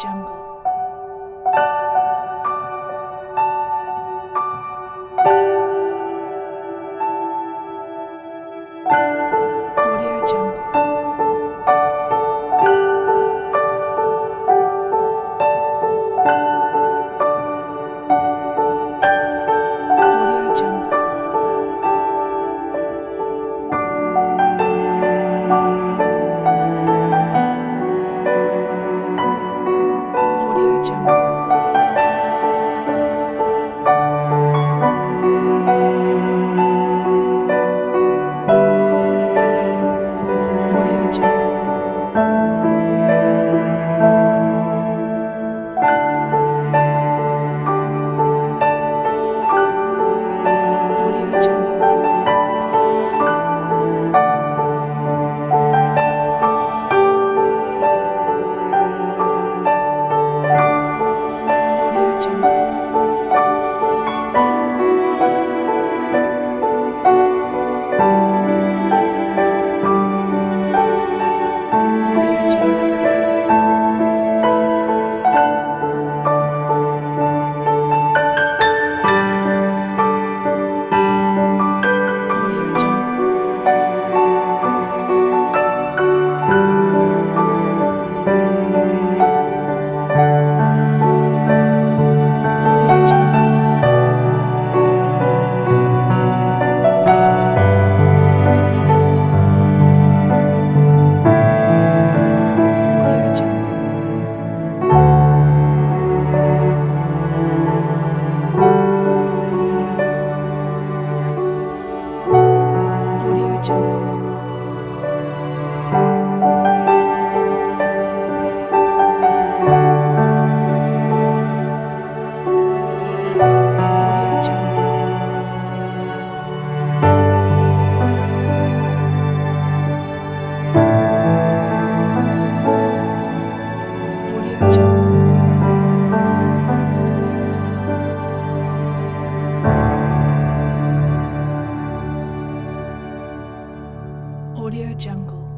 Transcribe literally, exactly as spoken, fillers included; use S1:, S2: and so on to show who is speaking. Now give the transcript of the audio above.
S1: Jungle. Audio Jungle. Audio Jungle. Audio Jungle. Audio Jungle. Audio Jungle. Audio Jungle. Audio Jungle. Audio Jungle. Audio Jungle. Audio Jungle. Audio Jungle. Audio Jungle. Audio Jungle. Audio Jungle.